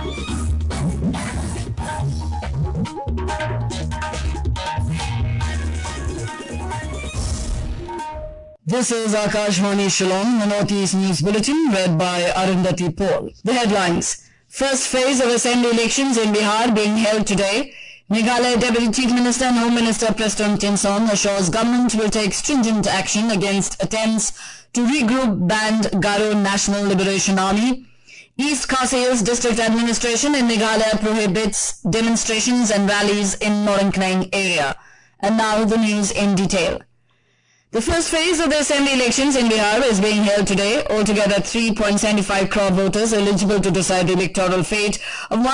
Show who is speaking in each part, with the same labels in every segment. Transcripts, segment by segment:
Speaker 1: This is Akashvani Shillong, the Northeast News Bulletin, read by Arundhati Paul. The headlines. First phase of Assembly elections in Bihar being held today. Meghalaya Deputy Chief Minister and Home Minister Preston Tynson assures government will take stringent action against attempts to regroup banned Garo National Liberation Army. East Khasi Hills District Administration in Meghalaya prohibits demonstrations and rallies in Norankneng area. And now the news in detail. The first phase of the Assembly elections in Bihar is being held today. Altogether, 3.75 crore voters eligible to decide the electoral fate of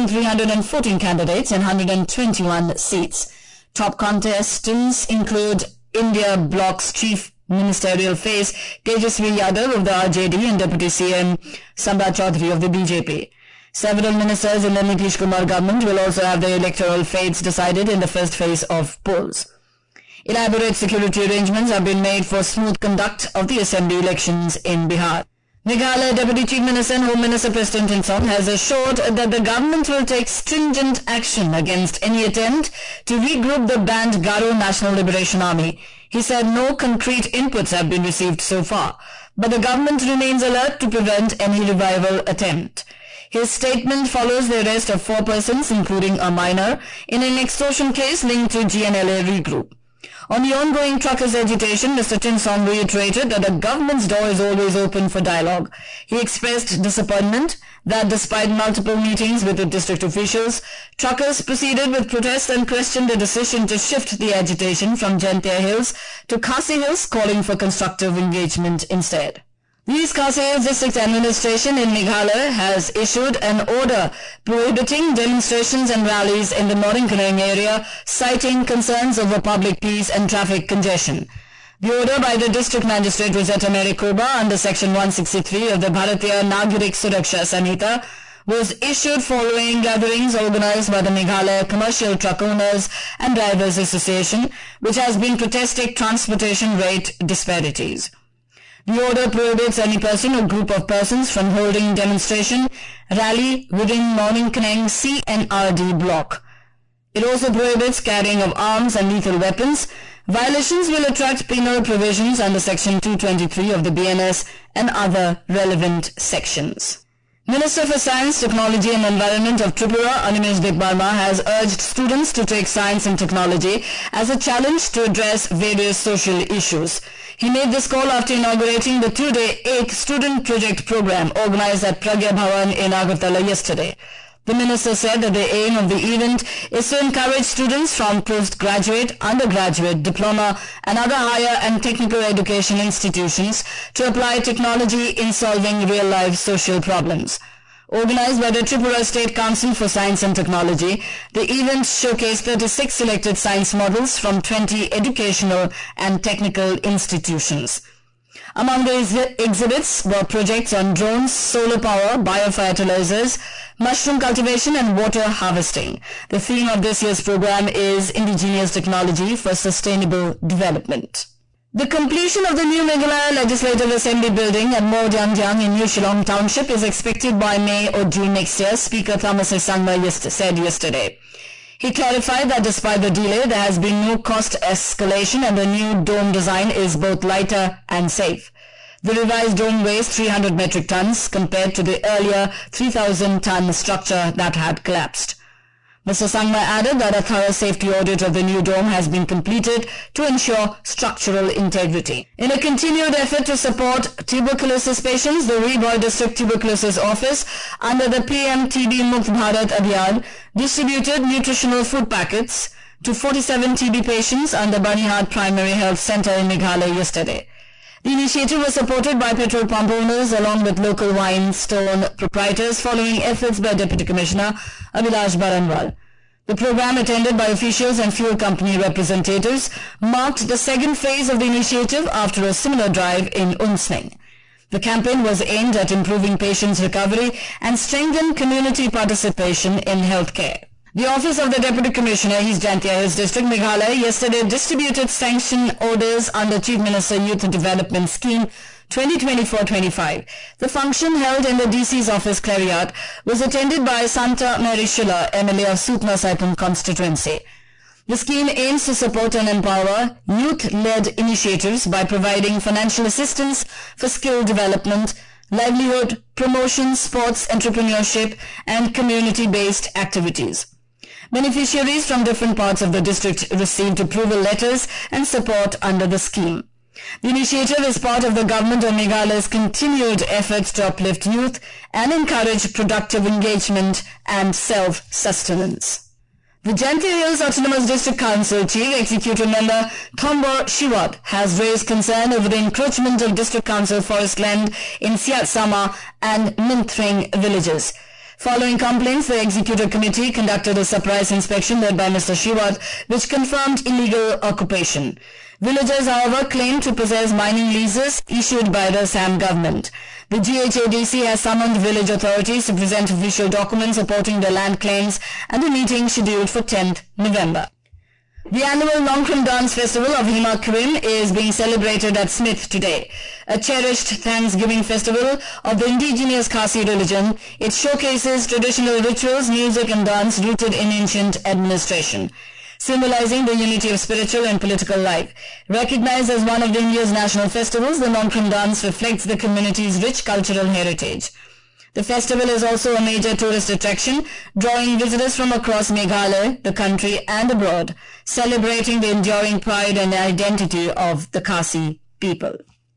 Speaker 1: 1,314 candidates in 121 seats. Top contestants include India Bloc's Chief Ministerial Face Tejasvi Yadav of the RJD and Deputy CM Sambhat Chaudhary of the BJP. Several ministers in the Nitish Kumar government will also have their electoral fates decided in the first phase of polls. Elaborate security arrangements have been made for smooth conduct of the Assembly elections in Bihar. Meghalaya Deputy Chief Minister and Home Minister Preston Tynson has assured that the government will take stringent action against any attempt to regroup the banned Garo National Liberation Army. He said no concrete inputs have been received so far, but the government remains alert to prevent any revival attempt. His statement follows the arrest of 4 persons, including a minor, in an extortion case linked to GNLA regroup. On the ongoing truckers' agitation, Mr. Tynson reiterated that the government's door is always open for dialogue. He expressed disappointment that despite multiple meetings with the district officials, truckers proceeded with protests and questioned the decision to shift the agitation from Jantia Hills to Khasi Hills, calling for constructive engagement instead. The East Khasi Hills District Administration in Meghalaya has issued an order prohibiting demonstrations and rallies in the Norankneng area, citing concerns over public peace and traffic congestion. The order by the District Magistrate Rosetta Mary Koba under Section 163 of the Bharatiya Nagirik Suraksha Samhita was issued following gatherings organized by the Meghalaya Commercial Truck Owners and Drivers Association, which has been protesting transportation rate disparities. The order prohibits any person or group of persons from holding demonstration, rally within Norankneng CNRD block. It also prohibits carrying of arms and lethal weapons. Violations will attract penal provisions under Section 223 of the BNS and other relevant sections. Minister for Science, Technology and Environment of Tripura, Animesh Debbarma, has urged students to take science and technology as a challenge to address various social issues. He made this call after inaugurating the 2-day 8th Student Project Program organized at Pragya Bhavan in Agartala yesterday. The minister said that the aim of the event is to encourage students from postgraduate, undergraduate, diploma and other higher and technical education institutions to apply technology in solving real-life social problems. Organized by the Tripura State Council for Science and Technology, the event showcased 36 selected science models from 20 educational and technical institutions. Among the exhibits were projects on drones, solar power, biofertilizers, mushroom cultivation and water harvesting. The theme of this year's program is Indigenous Technology for Sustainable Development. The completion of the new Meghalaya Legislative Assembly building at Mojangjang in New Shillong Township is expected by May or June next year, Speaker Thomas Sangma said yesterday. He clarified that despite the delay, there has been no cost escalation and the new dome design is both lighter and safe. The revised dome weighs 300 metric tons compared to the earlier 3,000-ton structure that had collapsed. Mr. Sangma added that a thorough safety audit of the new dome has been completed to ensure structural integrity. In a continued effort to support tuberculosis patients, the Reboy District Tuberculosis Office, under the PM TB Mukt Bharat Abhiyan, distributed nutritional food packets to 47 TB patients under Banihad Primary Health Center in Meghalaya yesterday. The initiative was supported by petrol pump owners along with local wine stone proprietors following efforts by Deputy Commissioner Abhilash Baranwal. The program, attended by officials and fuel company representatives, marked the second phase of the initiative after a similar drive in Unsneng. The campaign was aimed at improving patients' recovery and strengthen community participation in healthcare. The Office of the Deputy Commissioner, East Jantia Hills District, Meghalaya, yesterday distributed sanction orders under Chief Minister Youth Development Scheme 2024-25. The function held in the DC's office Clariot was attended by Santa Mary Schiller, MLA of Sutna Saipum constituency. The scheme aims to support and empower youth-led initiatives by providing financial assistance for skill development, livelihood, promotion, sports, entrepreneurship, and community-based activities. Beneficiaries from different parts of the district received approval letters and support under the scheme. The initiative is part of the Government of Meghalaya's continued efforts to uplift youth and encourage productive engagement and self-sustenance. The Jaintia Hills Autonomous District Council Chief Executive Member Thombor Shiwat has raised concern over the encroachment of District Council forest land in Siatsama and Minthring villages. Following complaints, the Executive Committee conducted a surprise inspection led by Mr. Shiwat, which confirmed illegal occupation. Villagers, however, claim to possess mining leases issued by the Assam government. The GHADC has summoned village authorities to present official documents supporting the land claims and the meeting scheduled for 10th November. The annual Nongkhram Dance Festival of Hima Krim is being celebrated at Smith today. A cherished Thanksgiving festival of the indigenous Khasi religion, it showcases traditional rituals, music and dance rooted in ancient administration, symbolizing the unity of spiritual and political life. Recognized as one of India's national festivals, the Nongkhram dance reflects the community's rich cultural heritage. The festival is also a major tourist attraction, drawing visitors from across Meghalaya, the country and abroad, celebrating the enduring pride and identity of the Khasi people.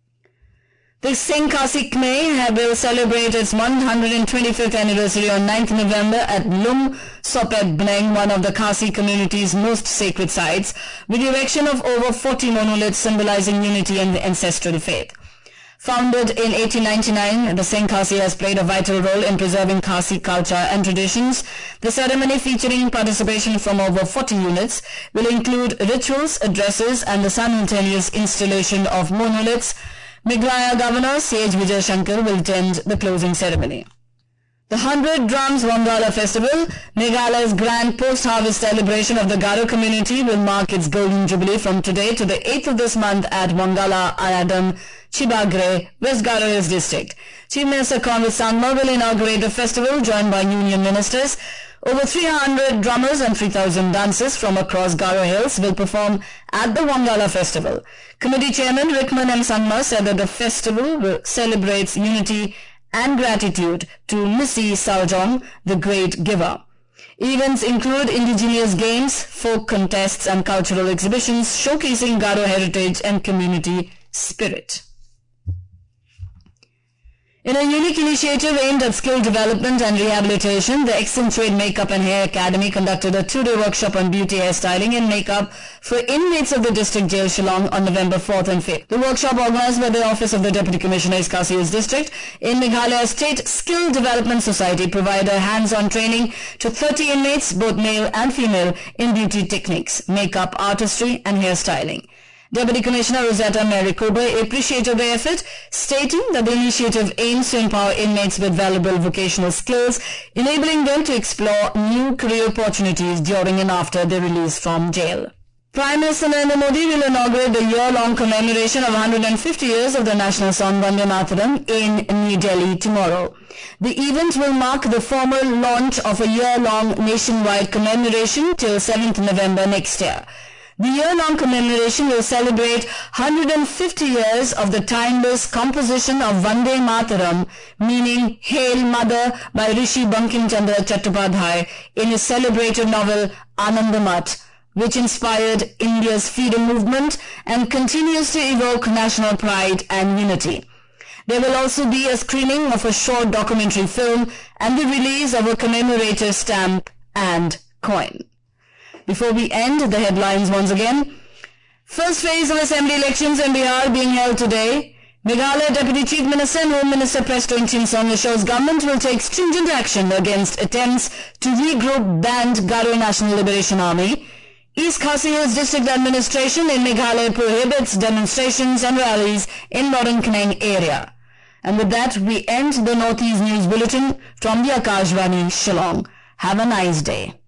Speaker 1: The Singh Khasi Khmer will celebrate its 125th anniversary on 9th November at Lung Sopet Bneng, one of the Khasi community's most sacred sites, with the erection of over 40 monoliths symbolizing unity and ancestral faith. Founded in 1899, the Singh Khasi has played a vital role in preserving Khasi culture and traditions. The ceremony, featuring participation from over 40 units, will include rituals, addresses, and the simultaneous installation of monoliths. Meghalaya Governor C.H. Vijay Shankar will attend the closing ceremony. The 100 Drums Wangala Festival, Meghalaya's grand post-harvest celebration of the Garo community, will mark its golden jubilee from today to the 8th of this month at Wangala Ayadam, Chibagre, West Garo Hills District. Chief Minister Conway Sangma will inaugurate the festival, joined by union ministers. Over 300 drummers and 3,000 dancers from across Garo Hills will perform at the Wangala Festival. Committee Chairman Rickman M. Sangma said that the festival celebrates unity and gratitude to Missy Saljong, the great giver. Events include indigenous games, folk contests and cultural exhibitions showcasing Garo heritage and community spirit. In a unique initiative aimed at skill development and rehabilitation, the Accentuate Makeup and Hair Academy conducted a 2-day workshop on beauty hairstyling and makeup for inmates of the District Jail Shillong on November 4th and 5th. The workshop, organized by the Office of the Deputy Commissioner, Khasi Hills District in Meghalaya State Skill Development Society, provided hands-on training to 30 inmates, both male and female, in beauty techniques, makeup, artistry and hairstyling. Deputy Commissioner Rosetta Mary Kobe appreciated the effort, stating that the initiative aims to empower inmates with valuable vocational skills, enabling them to explore new career opportunities during and after their release from jail. Prime Minister Narendra Modi will inaugurate the year-long commemoration of 150 years of the national song Vande Mataram in New Delhi tomorrow. The event will mark the formal launch of a year-long nationwide commemoration till 7th November next year. The year-long commemoration will celebrate 150 years of the timeless composition of Vande Mataram, meaning Hail Mother, by Rishi Bankim Chandra Chattopadhyay in his celebrated novel Anandamath, which inspired India's freedom movement and continues to evoke national pride and unity. There will also be a screening of a short documentary film and the release of a commemorative stamp and coin. Before we end, the headlines once again. First phase of Assembly elections in Bihar being held today. Meghalaya Deputy Chief Minister and Home Minister Presto Chinsong assures government will take stringent action against attempts to regroup banned Garo National Liberation Army. East Khasi Hills District Administration in Meghalaya prohibits demonstrations and rallies in Northern Kneng area. And with that, we end the Northeast News Bulletin from the Akashvani Shillong. Have a nice day.